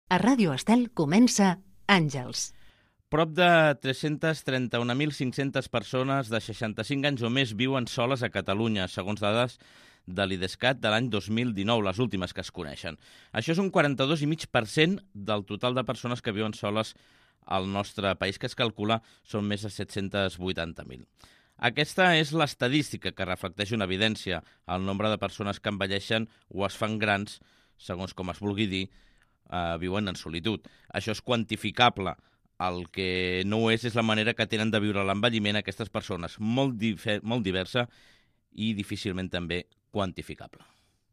A Ràdio Estel comença Àngels. Prop de 331.500 persones de 65 anys o més viuen soles a Catalunya, segons dades de l'IDESCAT de l'any 2019, les últimes que es coneixen. Això és un 42,5% del total de persones que viuen soles al nostre país, que es calcula són més de 780.000. Aquesta és l'estadística que reflecteix una evidència. El nombre de persones que envelleixen o es fan grans, segons com es vulgui dir, viuen en solitud. Això és quantificable. El que no ho és la manera que tenen de viure l'envelliment aquestes persones, molt diversa i difícilment també quantificable.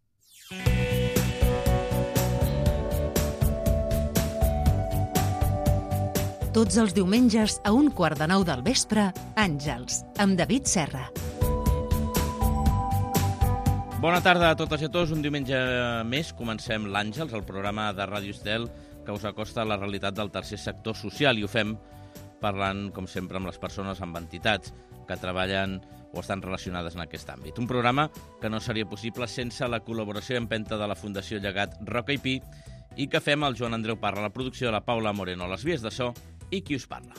Tots els diumenges a 8:45 del vespre, Àngels, amb David Serra. Bona tarda a totes i a tots. Un diumenge més comencem l'Àngels, el programa de Ràdio Estel que us acosta a la realitat del tercer sector social, i ho fem parlant, com sempre, amb les persones, amb entitats que treballen o estan relacionades en aquest àmbit. Un programa que no seria possible sense la col·laboració i empenta de la Fundació Llegat Roca i Pi, i que fem el Joan Andreu Parra, la producció de la Paula Moreno, a les vies de so, i qui us parla.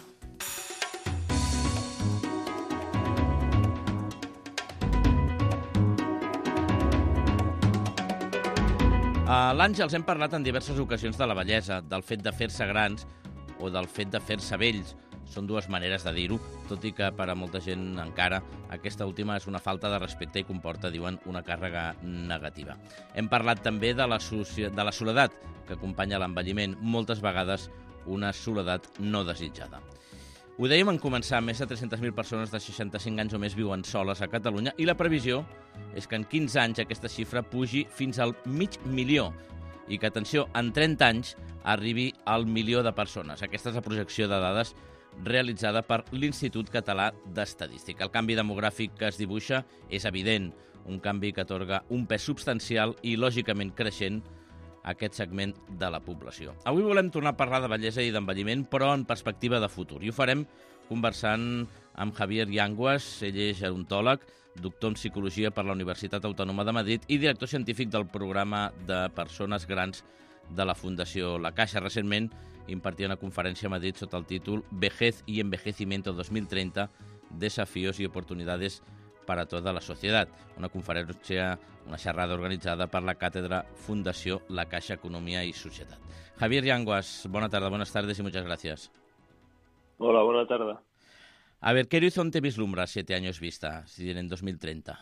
A l'Àngels hem parlat en diverses ocasions de la bellesa, del fet de fer-se grans o del fet de fer-se vells. Són dues maneres de dir-ho, tot i que per a molta gent encara aquesta última és una falta de respecte i comporta, diuen, una càrrega negativa. Hem parlat també de la soledat que acompanya l'envelliment, moltes vegades una soledat no desitjada. Ho dèiem en començar, més de 300.000 persones de 65 anys o més viuen soles a Catalunya, i la previsió és que en 15 anys aquesta xifra pugi fins al 500.000 i que, atenció, en 30 anys arribi al 1.000.000 de persones. Aquesta és la projecció de dades realitzada per l'Institut Català d'Estadística. El canvi demogràfic que es dibuixa és evident, un canvi que atorga un pes substancial i, lògicament, creixent a aquest segment de la població. Avui volem tornar a parlar de bellesa i d'envelliment, però en perspectiva de futur. I ho farem conversant amb Javier Yanguas. Ell és gerontòleg, doctor en Psicologia per la Universitat Autònoma de Madrid i director científic del programa de persones grans de la Fundació La Caixa. Recentment impartia una conferència a Madrid sota el títol Vejez y Envejecimiento 2030, desafíos y oportunidades para toda la sociedad. Una conferència, una xerrada organitzada per la càtedra Fundació La Caixa Economía y Societat. Javier Yanguas, buenas tardes y muchas gracias. Hola, buena tarde. A ver, ¿qué horizonte vislumbra 7 años vista, si en 2030?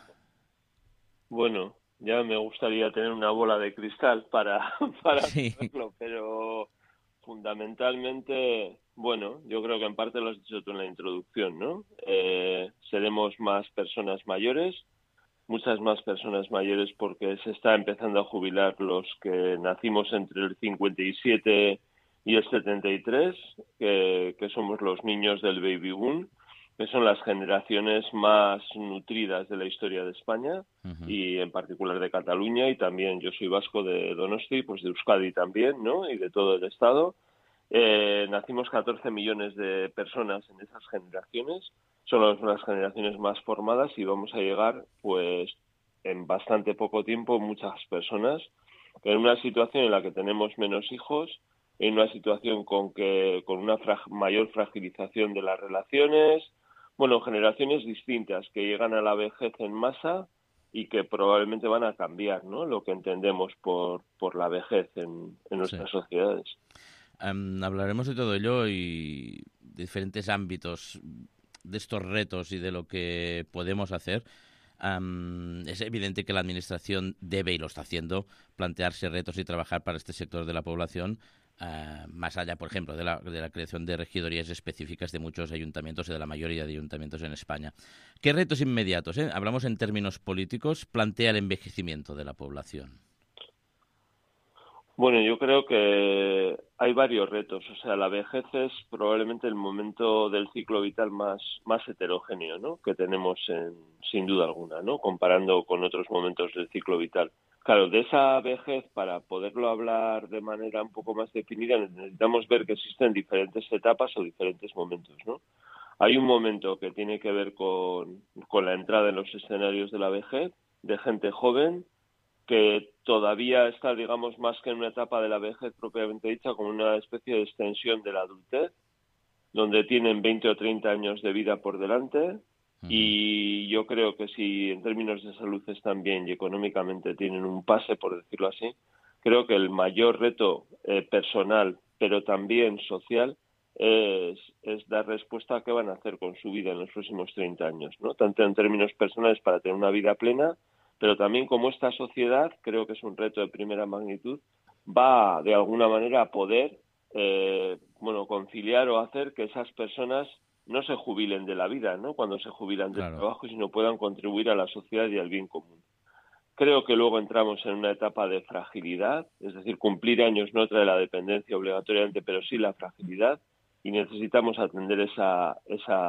Bueno, ya me gustaría tener una bola de cristal para sí. hacerlo, pero fundamentalmente, bueno, yo creo que en parte lo has dicho tú en la introducción, ¿no? Seremos más personas mayores, muchas más personas mayores, porque se está empezando a jubilar los que nacimos entre el 57 y el 73, que somos los niños del baby boom, que son las generaciones más nutridas de la historia de España, y en particular de Cataluña, y también yo soy vasco de Donosti, pues de Euskadi también, ¿no? Y de todo el estado. Nacimos 14 millones de personas en esas generaciones, son las generaciones más formadas, y vamos a llegar, pues, en bastante poco tiempo, muchas personas, en una situación en la que tenemos menos hijos, en una situación con una mayor fragilización de las relaciones. Bueno, generaciones distintas que llegan a la vejez en masa y que probablemente van a cambiar, ¿no?, lo que entendemos por la vejez en nuestras sociedades. Hablaremos de todo ello y de diferentes ámbitos de estos retos y de lo que podemos hacer. Es evidente que la Administración debe, y lo está haciendo, plantearse retos y trabajar para este sector de la población, más allá, por ejemplo, de la creación de regidorías específicas de muchos ayuntamientos y de la mayoría de ayuntamientos en España. ¿Qué retos inmediatos, hablamos en términos políticos, plantea el envejecimiento de la población? Bueno, yo creo que hay varios retos. O sea, la vejez es probablemente el momento del ciclo vital más heterogéneo, ¿no?, que tenemos sin duda alguna, ¿no?, comparando con otros momentos del ciclo vital. Claro, de esa vejez, para poderlo hablar de manera un poco más definida, necesitamos ver que existen diferentes etapas o diferentes momentos, ¿no? Hay un momento que tiene que ver con la entrada en los escenarios de la vejez, de gente joven, que todavía está, digamos, más que en una etapa de la vejez propiamente dicha, como una especie de extensión de la adultez, donde tienen 20 o 30 años de vida por delante. Y yo creo que si en términos de salud están bien y económicamente tienen un pase, por decirlo así, creo que el mayor reto personal, pero también social, es dar respuesta a qué van a hacer con su vida en los próximos 30 años, ¿no? Tanto en términos personales para tener una vida plena, pero también como esta sociedad, creo que es un reto de primera magnitud, va de alguna manera a poder conciliar o hacer que esas personas no se jubilen de la vida, ¿no? Cuando se jubilan del trabajo, sino puedan contribuir a la sociedad y al bien común. Creo que luego entramos en una etapa de fragilidad, es decir, cumplir años no trae la dependencia obligatoriamente, pero sí la fragilidad, y necesitamos atender esa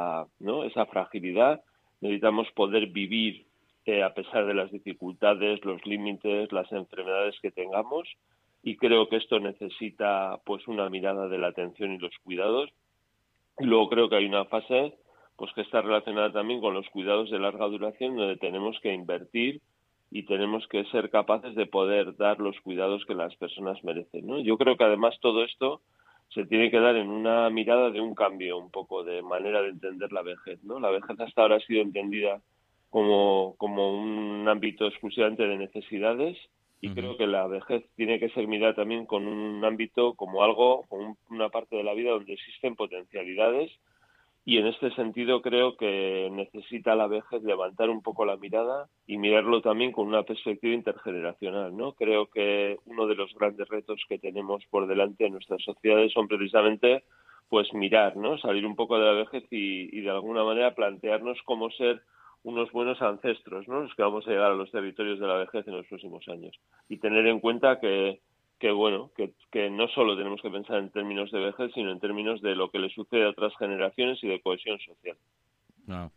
fragilidad. Necesitamos poder vivir a pesar de las dificultades, los límites, las enfermedades que tengamos, y creo que esto necesita pues una mirada de la atención y los cuidados. Y luego creo que hay una fase pues que está relacionada también con los cuidados de larga duración, donde tenemos que invertir y tenemos que ser capaces de poder dar los cuidados que las personas merecen, ¿no? Yo creo que además todo esto se tiene que dar en una mirada de un cambio un poco de manera de entender la vejez, ¿no? La vejez hasta ahora ha sido entendida como un ámbito exclusivamente de necesidades, y creo que la vejez tiene que ser mirada también con un ámbito como algo, con una parte de la vida donde existen potencialidades, y en este sentido creo que necesita la vejez levantar un poco la mirada y mirarlo también con una perspectiva intergeneracional, ¿no? Creo que uno de los grandes retos que tenemos por delante en nuestras sociedades son precisamente pues mirar, ¿no? Salir un poco de la vejez y de alguna manera plantearnos cómo ser unos buenos ancestros, ¿no? Los que vamos a llegar a los territorios de la vejez en los próximos años. Y tener en cuenta que no solo tenemos que pensar en términos de vejez, sino en términos de lo que le sucede a otras generaciones y de cohesión social. No.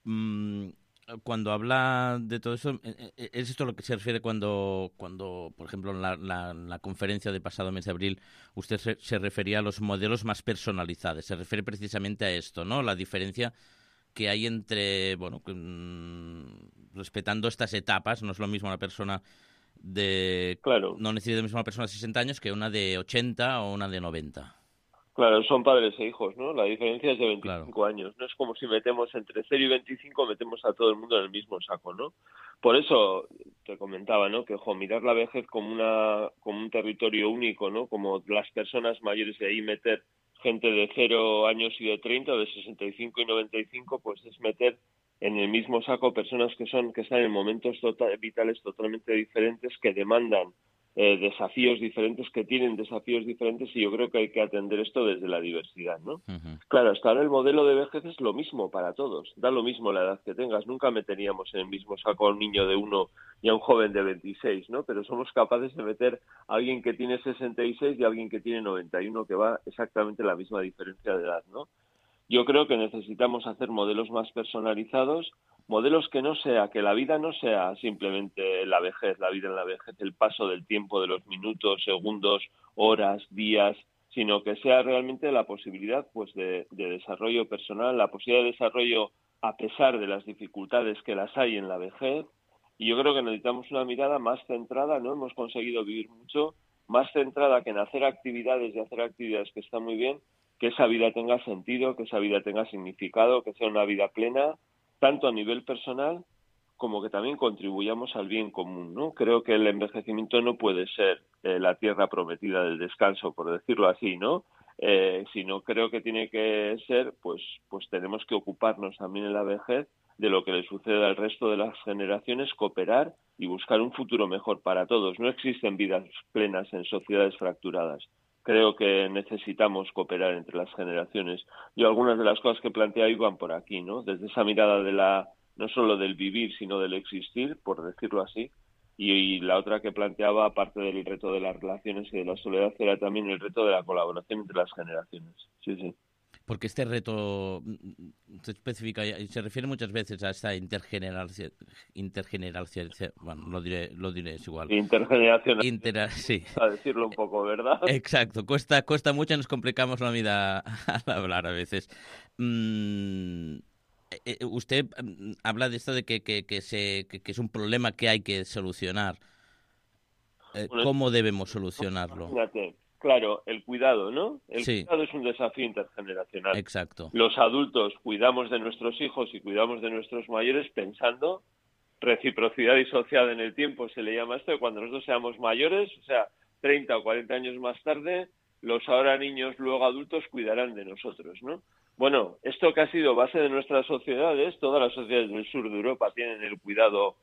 Cuando habla de todo eso, ¿es esto lo que se refiere cuando por ejemplo, en la conferencia de pasado mes de abril, usted se refería a los modelos más personalizados? Se refiere precisamente a esto, ¿no? La diferencia que hay entre, respetando estas etapas, no es lo mismo una persona no necesita lo mismo una persona de 60 años que una de 80 o una de 90. Claro, son padres e hijos, ¿no? La diferencia es de 25 años. No es como si metemos entre 0 y 25, metemos a todo el mundo en el mismo saco, ¿no? Por eso te comentaba, ¿no? Que mirar la vejez como un territorio único, ¿no? Como las personas mayores, de ahí meter gente de 0 años y de 30, o de 65 y 95, pues es meter en el mismo saco personas que están en momentos vitales totalmente diferentes, que demandan desafíos diferentes, que tienen desafíos diferentes, y yo creo que hay que atender esto desde la diversidad, ¿no? Claro, hasta ahora el modelo de vejez es lo mismo para todos, da lo mismo la edad que tengas, nunca meteríamos en el mismo saco a un niño de 1 y a un joven de 26, ¿no? Pero somos capaces de meter a alguien que tiene 66 y a alguien que tiene 91, que va exactamente la misma diferencia de edad, ¿no? Yo creo que necesitamos hacer modelos más personalizados, modelos que la vida no sea simplemente la vejez, la vida en la vejez, el paso del tiempo, de los minutos, segundos, horas, días, sino que sea realmente la posibilidad pues de desarrollo personal, la posibilidad de desarrollo a pesar de las dificultades que las hay en la vejez. Y yo creo que necesitamos una mirada más centrada, ¿no? Hemos conseguido vivir mucho, más centrada que en hacer actividades que están muy bien, que esa vida tenga sentido, que esa vida tenga significado, que sea una vida plena, tanto a nivel personal como que también contribuyamos al bien común, ¿no? Creo que el envejecimiento no puede ser la tierra prometida del descanso, por decirlo así, ¿no? Sino creo que tiene que ser, pues tenemos que ocuparnos también en la vejez de lo que le sucede al resto de las generaciones, cooperar y buscar un futuro mejor para todos. No existen vidas plenas en sociedades fracturadas. Creo que necesitamos cooperar entre las generaciones. Yo algunas de las cosas que plantea iban por aquí, ¿no? Desde esa mirada no solo del vivir, sino del existir, por decirlo así. Y la otra que planteaba, aparte del reto de las relaciones y de la soledad, era también el reto de la colaboración entre las generaciones. Sí, sí. Porque este reto se especifica y se refiere muchas veces a esta intergeneración, bueno, lo diré es igual. Intergeneracional. Sí. A decirlo un poco, ¿verdad? Exacto, cuesta mucho, nos complicamos la vida al hablar a veces. Usted habla de esto de que es un problema que hay que solucionar. Bueno, ¿Cómo debemos solucionarlo? imagínate, claro, el cuidado, ¿no? El Sí, cuidado es un desafío intergeneracional. exacto. Los adultos cuidamos de nuestros hijos y cuidamos de nuestros mayores pensando reciprocidad disociada en el tiempo, se le llama esto, que cuando nosotros seamos mayores, o sea, 30 o 40 años más tarde, los ahora niños, luego adultos, cuidarán de nosotros, ¿no? Bueno, esto que ha sido base de nuestras sociedades, todas las sociedades del sur de Europa tienen el cuidado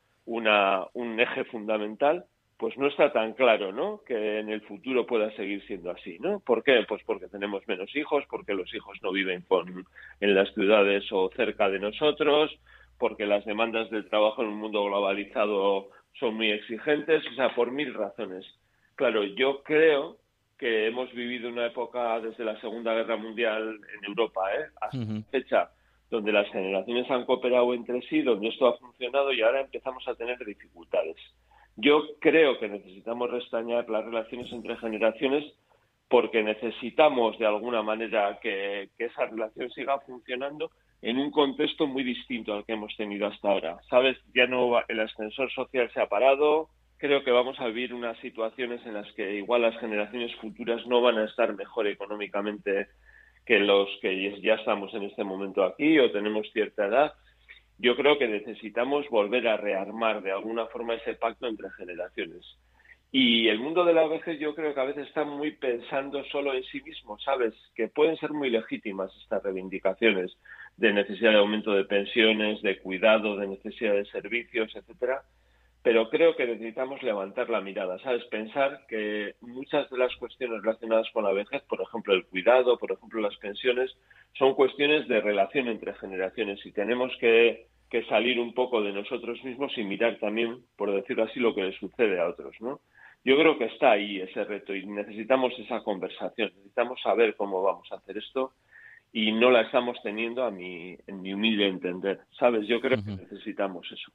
un eje fundamental, pues no está tan claro, ¿no? Que en el futuro pueda seguir siendo así, ¿no? ¿Por qué? Pues porque tenemos menos hijos, porque los hijos no viven en las ciudades o cerca de nosotros, porque las demandas del trabajo en un mundo globalizado son muy exigentes, o sea, por mil razones. Claro, yo creo que hemos vivido una época desde la Segunda Guerra Mundial en Europa, hasta la fecha, donde las generaciones han cooperado entre sí, donde esto ha funcionado y ahora empezamos a tener dificultades. Yo creo que necesitamos restañar las relaciones entre generaciones porque necesitamos de alguna manera que esa relación siga funcionando en un contexto muy distinto al que hemos tenido hasta ahora. ¿Sabes? Ya no el ascensor social se ha parado. Creo que vamos a vivir unas situaciones en las que igual las generaciones futuras no van a estar mejor económicamente que los que ya estamos en este momento aquí o tenemos cierta edad. Yo creo que necesitamos volver a rearmar de alguna forma ese pacto entre generaciones. Y el mundo de la vejez yo creo que a veces está muy pensando solo en sí mismo, ¿sabes? Que pueden ser muy legítimas estas reivindicaciones de necesidad de aumento de pensiones, de cuidado, de necesidad de servicios, etcétera. Pero creo que necesitamos levantar la mirada, ¿sabes? Pensar que muchas de las cuestiones relacionadas con la vejez, por ejemplo el cuidado, por ejemplo las pensiones, son cuestiones de relación entre generaciones y tenemos que salir un poco de nosotros mismos y mirar también, por decirlo así, lo que le sucede a otros, ¿no? Yo creo que está ahí ese reto y necesitamos esa conversación, necesitamos saber cómo vamos a hacer esto y no la estamos teniendo en mi humilde entender, ¿sabes? Yo creo que necesitamos eso.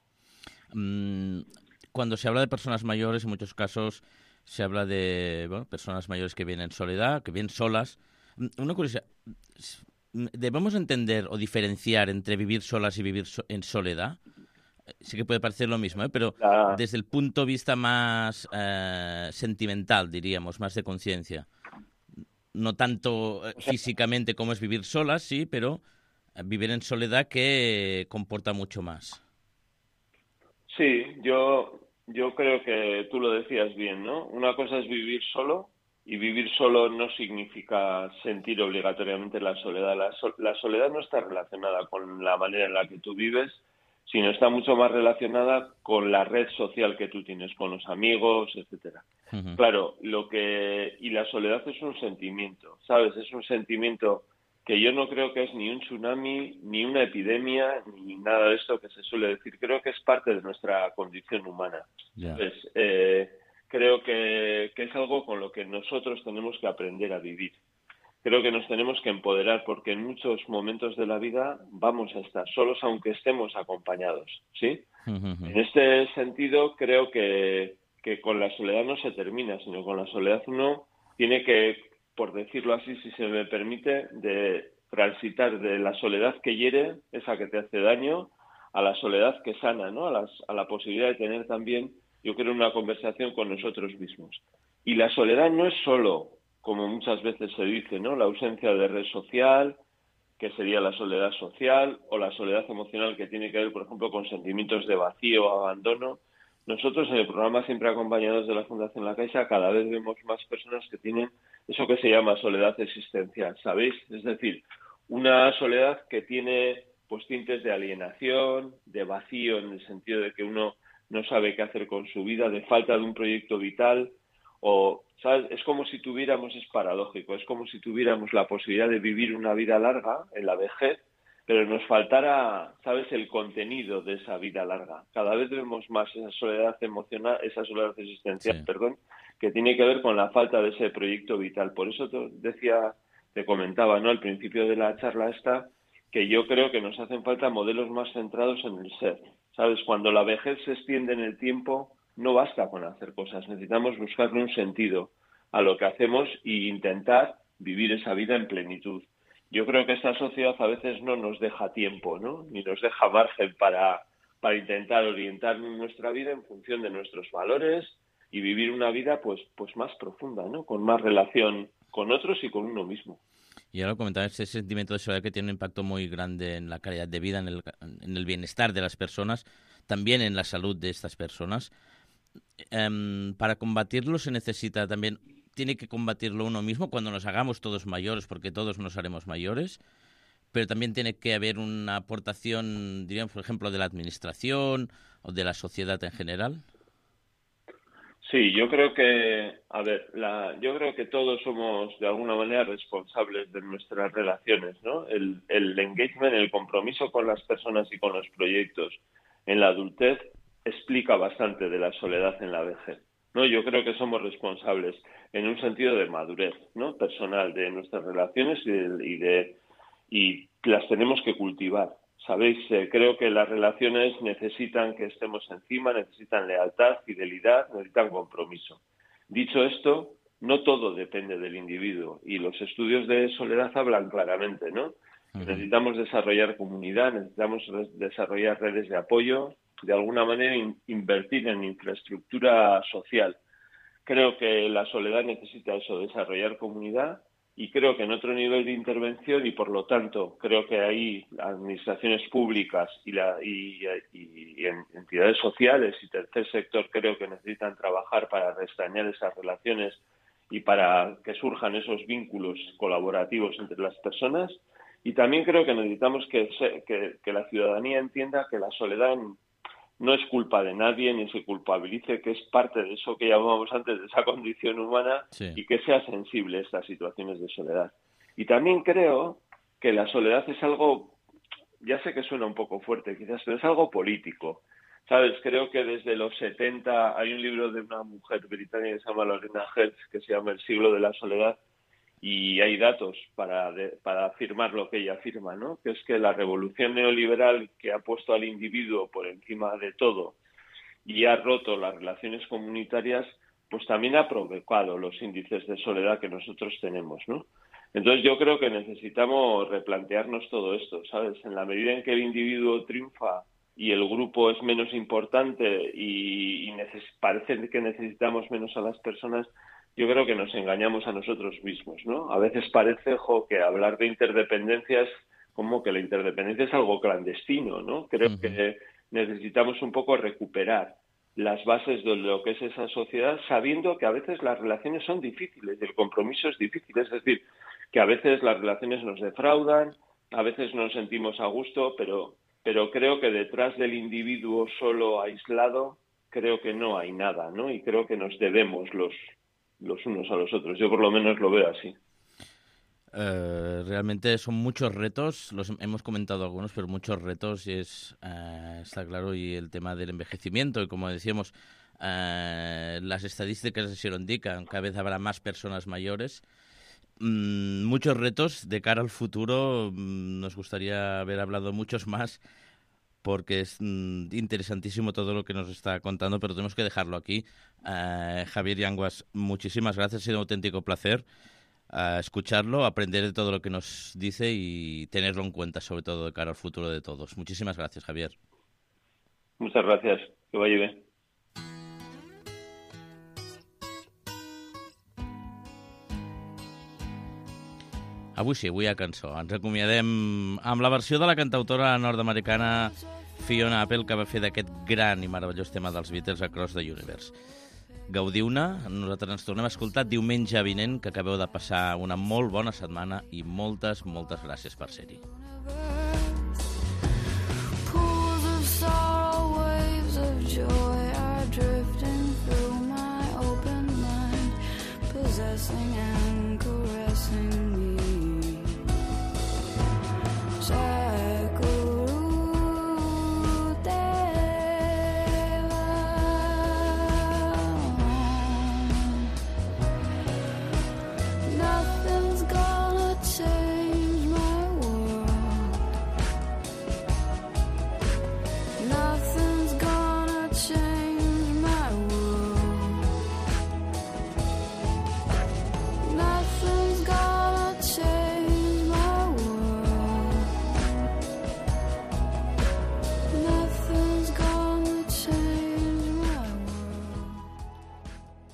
Cuando se habla de personas mayores, en muchos casos se habla de personas mayores que viven en soledad, que viven solas. Una curiosidad, ¿debemos entender o diferenciar entre vivir solas y vivir en soledad? Sí que puede parecer lo mismo, pero desde el punto de vista más sentimental, diríamos, más de conciencia. No tanto físicamente como es vivir solas, sí, pero vivir en soledad que comporta mucho más. Sí, yo creo que tú lo decías bien, ¿no? Una cosa es vivir solo y vivir solo no significa sentir obligatoriamente la soledad. La soledad no está relacionada con la manera en la que tú vives, sino está mucho más relacionada con la red social que tú tienes, con los amigos, etcétera. Claro, y la soledad es un sentimiento, ¿sabes? Es un sentimiento que yo no creo que es ni un tsunami, ni una epidemia, ni nada de esto que se suele decir. Creo que es parte de nuestra condición humana. Yeah. Pues, creo que es algo con lo que nosotros tenemos que aprender a vivir. Creo que nos tenemos que empoderar porque en muchos momentos de la vida vamos a estar solos aunque estemos acompañados, ¿sí? En este sentido, creo que con la soledad no se termina, sino con la soledad uno tiene que, por decirlo así, si se me permite, de transitar de la soledad que hiere, esa que te hace daño, a la soledad que sana, ¿no? A la posibilidad de tener también, yo creo, una conversación con nosotros mismos. Y la soledad no es solo, como muchas veces se dice, ¿no? La ausencia de red social, que sería la soledad social, o la soledad emocional, que tiene que ver, por ejemplo, con sentimientos de vacío o abandono. Nosotros en el programa Siempre Acompañados de la Fundación La Caixa cada vez vemos más personas que tienen eso que se llama soledad existencial, ¿sabéis? Es decir, una soledad que tiene pues tintes de alienación, de vacío en el sentido de que uno no sabe qué hacer con su vida, de falta de un proyecto vital, o, ¿sabes? Es como si tuviéramos, es paradójico, es como si tuviéramos la posibilidad de vivir una vida larga en la vejez, pero nos faltara, ¿sabes?, el contenido de esa vida larga. Cada vez vemos más esa soledad emocional, esa soledad existencial, Sí. perdón, que tiene que ver con la falta de ese proyecto vital. Por eso te comentaba, ¿no?, al principio de la charla esta, que yo creo que nos hacen falta modelos más centrados en el ser. ¿Sabes? Cuando la vejez se extiende en el tiempo, no basta con hacer cosas. Necesitamos buscarle un sentido a lo que hacemos e intentar vivir esa vida en plenitud. Yo creo que esta sociedad a veces no nos deja tiempo, ¿no? Ni nos deja margen para intentar orientar nuestra vida en función de nuestros valores y vivir una vida pues más profunda, ¿no? Con más relación con otros y con uno mismo. Y ahora comentabas ese sentimiento de soledad que tiene un impacto muy grande en la calidad de vida, en el bienestar de las personas, también en la salud de estas personas. Para combatirlo se necesita también, tiene que combatirlo uno mismo cuando nos hagamos todos mayores, porque todos nos haremos mayores, pero también tiene que haber una aportación, diríamos, por ejemplo, de la administración o de la sociedad en general. Sí, yo creo que, yo creo que todos somos de alguna manera responsables de nuestras relaciones, ¿no? El engagement, el compromiso con las personas y con los proyectos en la adultez explica bastante de la soledad en la vejez, ¿no? Yo creo que somos responsables en un sentido de madurez, ¿no? Personal de nuestras relaciones y las tenemos que cultivar. Sabéis, creo que las relaciones necesitan que estemos encima, necesitan lealtad, fidelidad, necesitan compromiso. Dicho esto, no todo depende del individuo y los estudios de soledad hablan claramente, ¿no? Uh-huh. Necesitamos desarrollar comunidad, necesitamos desarrollar redes de apoyo, de alguna manera invertir en infraestructura social. Creo que la soledad necesita eso, desarrollar comunidad. Y creo que en otro nivel de intervención y, por lo tanto, creo que ahí administraciones públicas y entidades sociales y tercer sector creo que necesitan trabajar para restañar esas relaciones y para que surjan esos vínculos colaborativos entre las personas. Y también creo que necesitamos que la ciudadanía entienda que la soledad no es culpa de nadie ni se culpabilice, que es parte de eso que llamábamos antes de esa condición humana, sí, y que sea sensible a estas situaciones de soledad. Y también creo que la soledad es algo, ya sé que suena un poco fuerte quizás, pero es algo político. ¿Sabes? Creo que desde los 70 hay un libro de una mujer británica que se llama Lorena Hertz que se llama El siglo de la soledad, y hay datos para afirmar lo que ella afirma, ¿no? Que es que la revolución neoliberal que ha puesto al individuo por encima de todo y ha roto las relaciones comunitarias, pues también ha provocado los índices de soledad que nosotros tenemos, ¿no? Entonces yo creo que necesitamos replantearnos todo esto, ¿sabes? En la medida en que el individuo triunfa y el grupo es menos importante y parece que necesitamos menos a las personas, yo creo que nos engañamos a nosotros mismos, ¿no? A veces parece, que hablar de interdependencia es como que la interdependencia es algo clandestino, ¿no? Creo que necesitamos un poco recuperar las bases de lo que es esa sociedad, sabiendo que a veces las relaciones son difíciles y el compromiso es difícil. Es decir, que a veces las relaciones nos defraudan, a veces no nos sentimos a gusto, pero creo que detrás del individuo solo aislado, creo que no hay nada, ¿no? Y creo que nos debemos los unos a los otros. Yo por lo menos lo veo así. Realmente son muchos retos, los hemos comentado algunos, pero muchos retos y está claro, y el tema del envejecimiento y como decíamos, las estadísticas así lo indican, cada vez habrá más personas mayores. Muchos retos de cara al futuro, nos gustaría haber hablado muchos más porque es interesantísimo todo lo que nos está contando, pero tenemos que dejarlo aquí. Javier Yanguas, muchísimas gracias, ha sido un auténtico placer escucharlo, aprender de todo lo que nos dice y tenerlo en cuenta, sobre todo de cara al futuro de todos. Muchísimas gracias, Javier. Muchas gracias, que vaya bien. Avui sí, avui hi ha cançó. Ens acomiadem amb la versió de la cantautora nord-americana Fiona Apple, que va fer d'aquest gran i meravellós tema dels Beatles, Across the Universe. Gaudiu-ne, nosaltres ens tornem a escoltar diumenge vinent, que acabeu de passar una molt bona setmana i moltes, moltes gràcies per ser-hi. Pools of sorrow, waves of joy are drifting through my open mind, possessing and caressing me.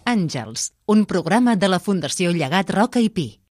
Àngels, un programa de la Fundació Llegat Roca i Pi.